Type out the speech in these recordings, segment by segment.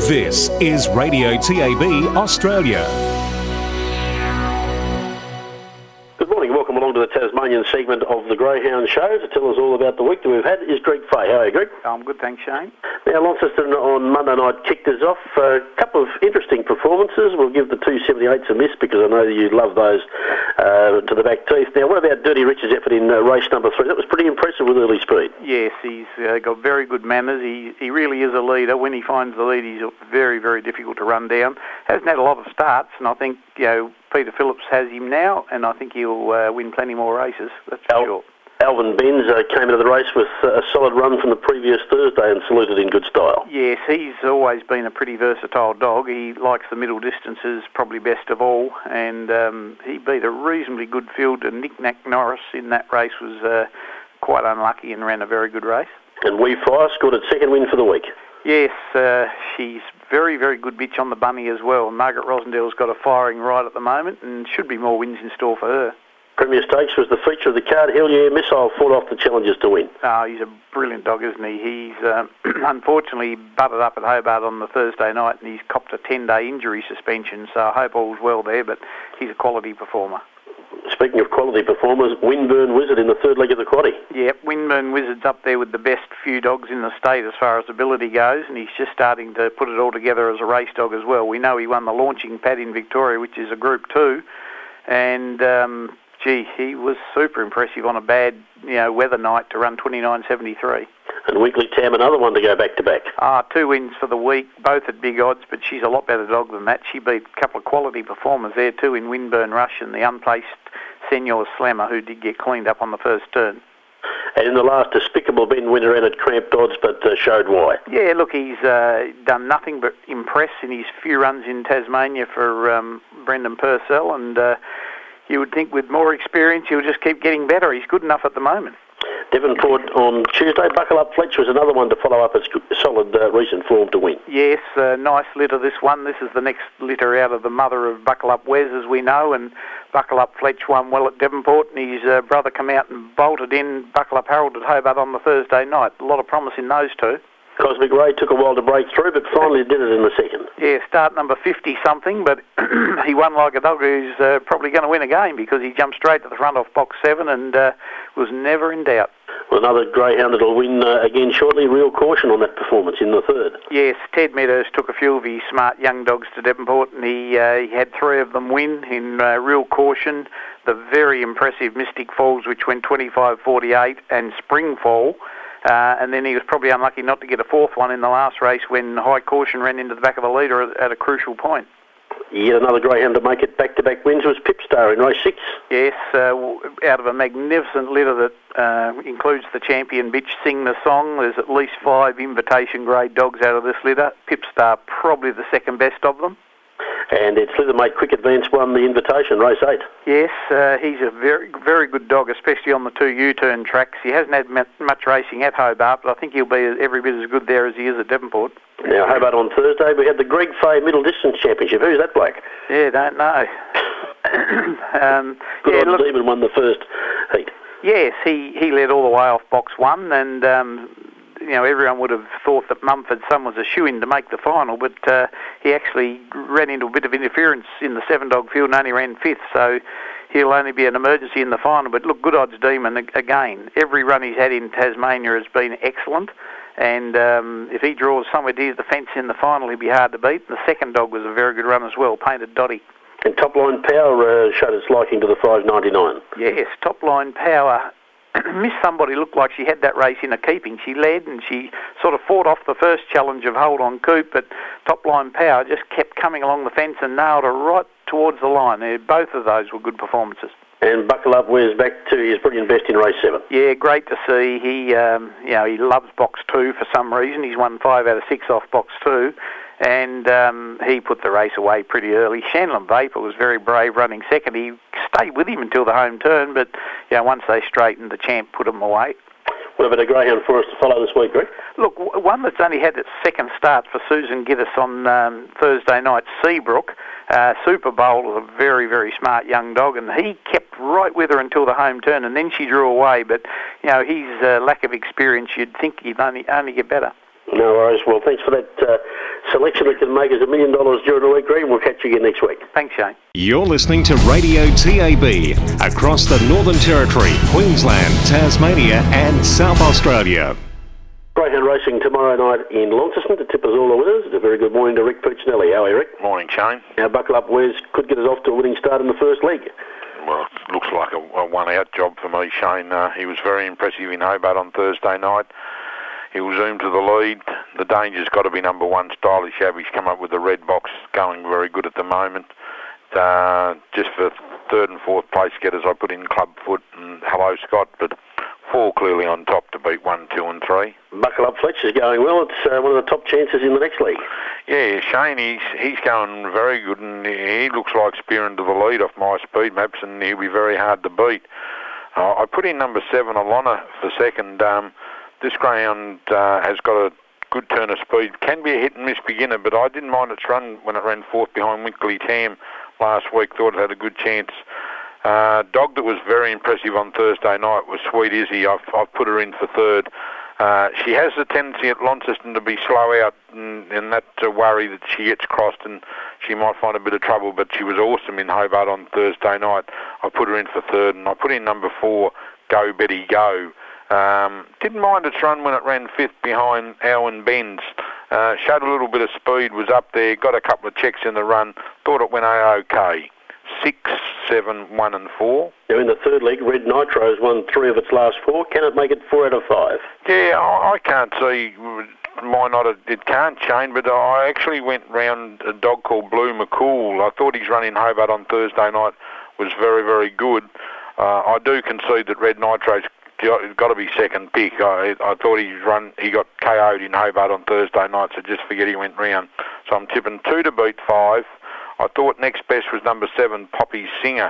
This is Radio TAB Australia. Good morning, welcome along to the Tasmanian segment of the Greyhound Show. To tell us all about the week that we've had is Greg Fay. How are you, Greg? I'm good, thanks, Shane. Now, Launceston on Monday night kicked us off. A couple of interesting performances. We'll give the 278s a miss because I know that you love those to the back teeth. Now, what about Dirty Rich's effort in race number 3? That was pretty impressive with early speed. Yes, he's got very good manners. He really is a leader. When he finds the lead, he's very, very difficult to run down. Hasn't had a lot of starts, and I think Peter Phillips has him now, and I think he'll win plenty more races, that's for sure. Alvin Benz came into the race with a solid run from the previous Thursday and saluted in good style. Yes, he's always been a pretty versatile dog. He likes the middle distances probably best of all, and he beat a reasonably good field. And Nick Nack Norris in that race was quite unlucky and ran a very good race. And We Fire scored its second win for the week. Yes, she's very, very good bitch on the bunny as well. Margaret Rosendale's got a firing right at the moment and should be more wins in store for her. Premier Stakes was the feature of the card. Hell Yeah Missile fought off the challengers to win. Oh, he's a brilliant dog, isn't he? He's unfortunately butted up at Hobart on the Thursday night and he's copped a 10-day injury suspension, so I hope all's well there, but he's a quality performer. Speaking of quality performers, Windburn Wizard in the third leg of the quaddie. Yep, Windburn Wizard's up there with the best few dogs in the state as far as ability goes, and he's just starting to put it all together as a race dog as well. We know he won the launching pad in Victoria, which is a Group 2, and he was super impressive on a bad weather night to run 29.73. And Weekly Tam, another one to go back-to-back. 2 wins for the week, both at big odds, but she's a lot better dog than that. She beat a couple of quality performers there too in Windburn Rush and the unplaced Senor Slammer, who did get cleaned up on the first turn. And in the last, Despicable Ben went around at cramped odds, but showed why. Yeah, look, he's done nothing but impress in his few runs in Tasmania for Brendan Purcell, and you would think with more experience he'll just keep getting better. He's good enough at the moment. Devonport on Tuesday. Buckle Up Fletch was another one to follow up its solid recent form to win. Yes, nice litter this one. This is the next litter out of the mother of Buckle Up Wes, as we know, and Buckle Up Fletch won well at Devonport, and his brother came out and bolted in Buckle Up Harold at Hobart on the Thursday night. A lot of promise in those two. Cosmic Ray took a while to break through, but finally did it in the second. Yeah, start number 50-something, but he won like a dog who's probably going to win a game because he jumped straight to the front off box 7 and was never in doubt. Well, another greyhound that'll win again shortly. Real Caution on that performance in the third. Yes, Ted Meadows took a few of his smart young dogs to Devonport and he had 3 of them win in Real Caution, the very impressive Mystic Falls, which went 25.48, and Springfall. And then he was probably unlucky not to get a 4th one in the last race when High Caution ran into the back of a leader at a crucial point. Yet another greyhound to make it back-to-back wins was Pipstar in race 6. Yes, out of a magnificent litter that includes the champion bitch Sing the Song. There's at least 5 invitation-grade dogs out of this litter. Pipstar probably the second best of them. And its littermate Quick Advance won the invitation, race 8. Yes, he's a very, very good dog, especially on the 2 U-turn tracks. He hasn't had much racing at Hobart, but I think he'll be every bit as good there as he is at Devonport. Now, Hobart on Thursday, we had the Greg Fay Middle Distance Championship. Who's that bloke? Yeah, don't know. Demon won the first heat. Yes, he led all the way off box 1, and everyone would have thought that Mumford Son was a shoo-in to make the final, but he actually ran into a bit of interference in the 7-dog field and only ran 5th, so he'll only be an emergency in the final. But look, Good Odds Demon, again, every run he's had in Tasmania has been excellent, and if he draws somewhere near the fence in the final, he'll be hard to beat. And the 2nd dog was a very good run as well, Painted Dotty. And Top Line Power showed its liking to the 5.99. Yes, Top Line Power missed somebody, looked like she had that race in a keeping. She led and she sort of fought off the first challenge of Hold On Coop, but Top Line Power just kept coming along the fence and nailed her right towards the line. Both of those were good performances. And Buckle Up Wes back to his brilliant best in race 7. Yeah, great to see. He loves box 2 for some reason. He's won 5 out of 6 off box 2. And he put the race away pretty early. Shanlin Vapor was very brave running second. He stayed with him until the home turn, but once they straightened, the champ put him away. What about a greyhound for us to follow this week, Greg? Look, one that's only had its 2nd start for Susan Giddis on Thursday night, Seabrook. Super Bowl was a very, very smart young dog, and he kept right with her until the home turn, and then she drew away. But, his lack of experience, you'd think he'd only get better. And No worries. Well, thanks for that selection that can make us $1 million during the week, Greg. We'll catch you again next week. Thanks, Shane. You're listening to Radio TAB across the Northern Territory, Queensland, Tasmania and South Australia. Greyhound racing tomorrow night in Launceston to tip us all the winners. It's a very good morning to Rick Puccinelli. How are you, Rick? Morning, Shane. Now, buckle up, Wes could get us off to a winning start in the first leg. Well, it looks like a one-out job for me, Shane. He was very impressive in Hobart on Thursday night. He will zoom to the lead. The danger's got to be number 1, Stylish Abbey's come up with the red box, going very good at the moment. Just for third and fourth place getters, I put in Clubfoot and Hello Scott, but 4 clearly on top to beat 1, 2 and 3. Buckle up, Fletcher's going well. It's one of the top chances in the next league. Yeah, Shane, he's going very good, and he looks like spearing to the lead off my speed maps, and he'll be very hard to beat. I put in number 7, Alana, for second. This greyhound has got a good turn of speed. Can be a hit-and-miss beginner, but I didn't mind its run when it ran fourth behind Winkley Tam last week. Thought it had a good chance. Dog that was very impressive on Thursday night was Sweet Izzy. I've put her in for third. She has the tendency at Launceston to be slow out, and that's a worry that she gets crossed and she might find a bit of trouble, but she was awesome in Hobart on Thursday night. I put her in for third, and I put in number 4, Go Betty Go. Didn't mind its run when it ran 5th behind Owen Benz. Showed a little bit of speed, was up there, got a couple of checks in the run, thought it went okay. 6, 7, 1 and 4. Now in the third leg, Red Nitro's won 3 of its last 4. Can it make it 4 out of 5? Yeah, I can't see why not. It can't, Shane, but I actually went round a dog called Blue McCool. I thought his run in Hobart on Thursday night was very, very good. I do concede that Red Nitro's got to be second pick. I thought he got KO'd in Hobart on Thursday night, so just forget he went round. So I'm tipping 2 to beat 5. I thought next best was number 7, Poppy Singer.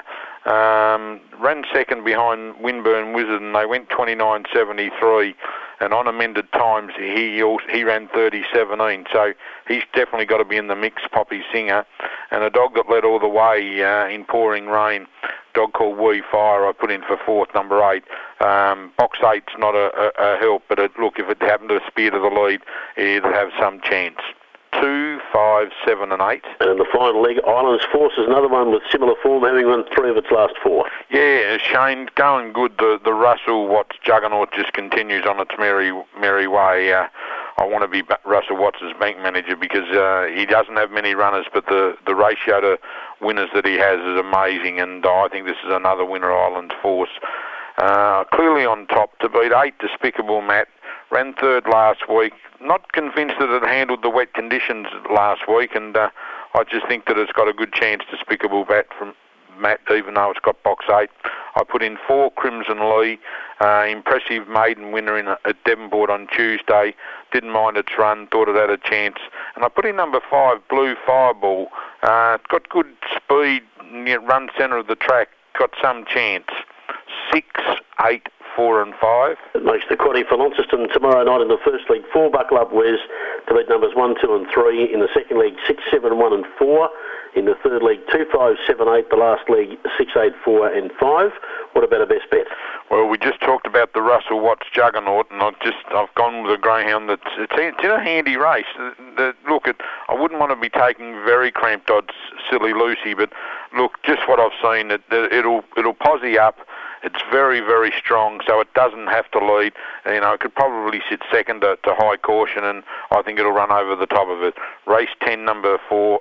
Ran second behind Winburn Wizard, and they went 29.73. And on amended times, he ran 30.17. So he's definitely got to be in the mix, Poppy Singer. And a dog that led all the way in pouring rain, dog called Wee Fire, I put in for 4th, number 8. Box 8's not a help, but look, if it happened to spear to the lead, it'll have some chance. 2, 5, 7 and 8. And in the final leg, Islands Force is another one with similar form, having won 3 of its last 4. Yeah, Shane, going good. The Russell Watts juggernaut just continues on its merry way. I want to be Russell Watts' bank manager because he doesn't have many runners, but the ratio to winners that he has is amazing, and I think this is another winner, Islands Force. Clearly on top to beat 8, Despicable Matt. Ran 3rd last week. Not convinced that it handled the wet conditions last week, and I just think that it's got a good chance, Despicable Matt, even though it's got box 8. I put in 4, Crimson Lee. Impressive maiden winner at Devonport on Tuesday. Didn't mind its run, thought it had a chance. And I put in number 5, Blue Fireball. It's got good speed, run centre of the track, got some chance. 6, 8, 4 and 5. It makes the quaddy for Launceston tomorrow night in the first league. 4 buckle up, Wes, to beat numbers 1, 2 and 3. In the second league, 6, 7, 1 and 4. In the third league, 2, 5, 7, 8. The last league, 6, 8, 4 and 5. What about a best bet? Well, we just talked about the Russell Watts juggernaut, and I've gone with a greyhound it's in a handy race. Look, I wouldn't want to be taking very cramped odds, Silly Lucy, but look, just what I've seen, it'll posse up. It's very, very strong, so it doesn't have to lead. It could probably sit second to high caution, and I think it'll run over the top of it. Race 10, number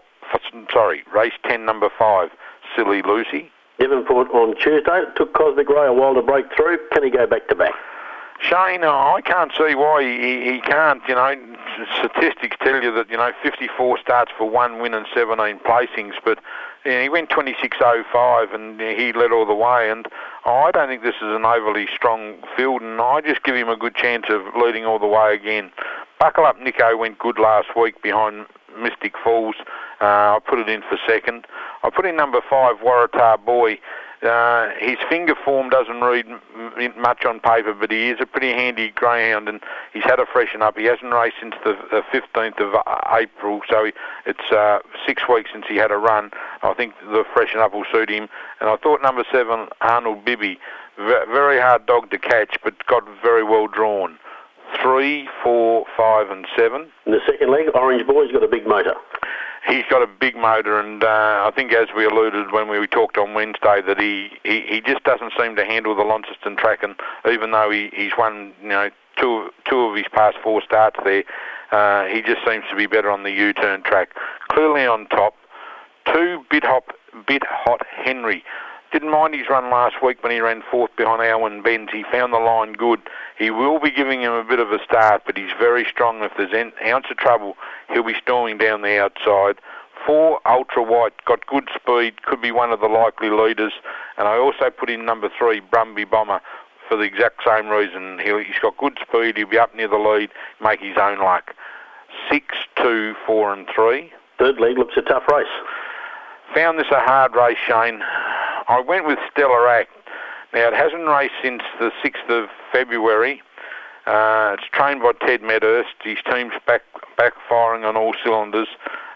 5, Silly Lucy. Devonport on Tuesday. It took Cosmic Ray a while to break through. Can he go back to back? Shane, I can't see why he can't. Statistics tell you that 54 starts for 1 win and 17 placings, but he went 26.05 and he led all the way. And I don't think this is an overly strong field, and I just give him a good chance of leading all the way again. Buckle Up Nico went good last week behind Mystic Falls. I put it in for second. I put in number 5, Waratah Boy. His finger form doesn't read much on paper, but he is a pretty handy greyhound, and he's had a freshen up. He hasn't raced since the 15th of April, so it's 6 weeks since he had a run. I think the freshen up will suit him. And I thought number 7, Arnold Bibby, very hard dog to catch, but got very well drawn. 3, 4, 5 and 7. In the second leg, Orange Boy's got a big motor. He's got a big motor, and I think, as we alluded when we talked on Wednesday, that he just doesn't seem to handle the Launceston track, and even though he's won, two of his past 4 starts there, he just seems to be better on the U-turn track. Clearly on top, 2 Bit Hot Henry. Didn't mind his run last week when he ran 4th behind Alwyn Benz. He found the line good. He will be giving him a bit of a start, but he's very strong. If there's an ounce of trouble, he'll be storming down the outside. 4 Ultra White, got good speed, could be one of the likely leaders. And I also put in number 3, Brumby Bomber, for the exact same reason. He's got good speed, he'll be up near the lead, make his own luck. 6, 2, 4 and 3. Third leg looks a tough race. Found this a hard race, Shane. I went with Stellar Act. Now, it hasn't raced since the 6th of February. It's trained by Ted Medhurst. His team's back firing on all cylinders.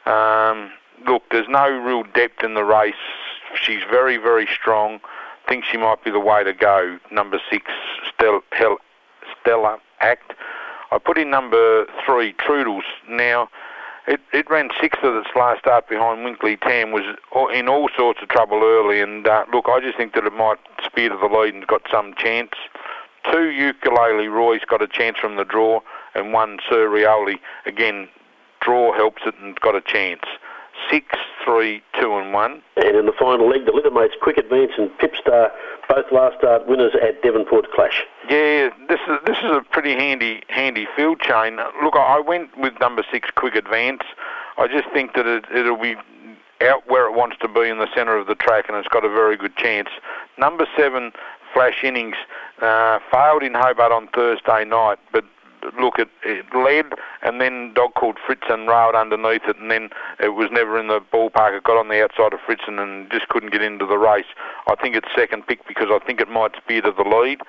Look, there's no real depth in the race. She's very, very strong. Think she might be the way to go. Number 6, Stellar Act. I put in number 3, Trudels. Now, it ran 6th of its last start behind Winkley Tam, was in all sorts of trouble early, and look, I just think that it might spear to the lead and got some chance. 2 Ukulele Roy's got a chance from the draw, and 1 Sir Rioli, again, draw helps it and got a chance. 6, 3, 2 and 1. And in the final leg, the Littermates Quick Advance and Pipstar, both last start winners at Devonport Clash. Yeah, this is a pretty handy field chain. Look, I went with number 6 Quick Advance. I just think that it'll be out where it wants to be in the centre of the track, and it's got a very good chance. Number 7 Flash Innings failed in Hobart on Thursday night, but look, it led, and then dog called Fritzen railed underneath it, and then it was never in the ballpark. It got on the outside of Fritzen and just couldn't get into the race. I think it's second pick because I think it might spear to the lead.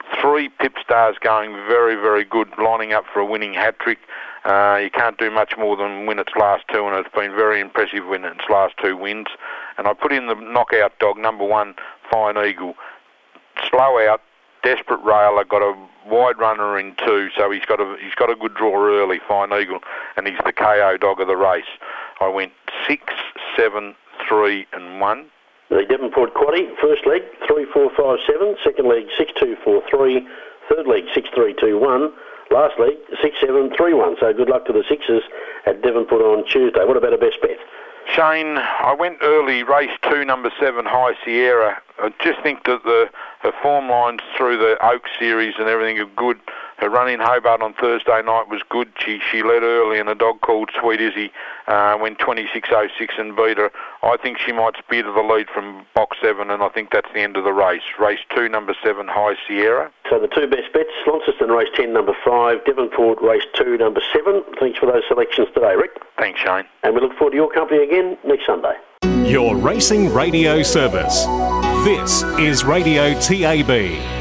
3 Pipstars going very, very good, lining up for a winning hat-trick. You can't do much more than win its last 2, and it's been very impressive in its last 2 wins. And I put in the knockout dog, number 1, Fine Eagle. Slow out, desperate railer, got a wide runner in 2, so he's got a good draw early, Fine Eagle, and he's the KO dog of the race. I went 6, 7, 3 and 1. The Devonport Quaddie, first leg 3, 4, 5, 7, second leg 6, 2, 4, 3, third leg 6, 3, 2, 1, last leg 6, 7, 3, 1. So good luck to the Sixers at Devonport on Tuesday. What about a best bet? Shane, I went early, race 2, number 7, High Sierra. I just think that her form lines through the Oak Series and everything are good. Her run in Hobart on Thursday night was good. She led early, and a dog called Sweet Izzy went 26.06 and beat her. I think she might spear to the lead from box 7, and I think that's the end of the race. Race 2, number 7, High Sierra. So the 2 best bets, Launceston race 10, number 5, Devonport race 2, number 7. Thanks for those selections today, Rick. Thanks, Shane. And we look forward to your company again next Sunday. Your racing radio service. This is Radio TAB.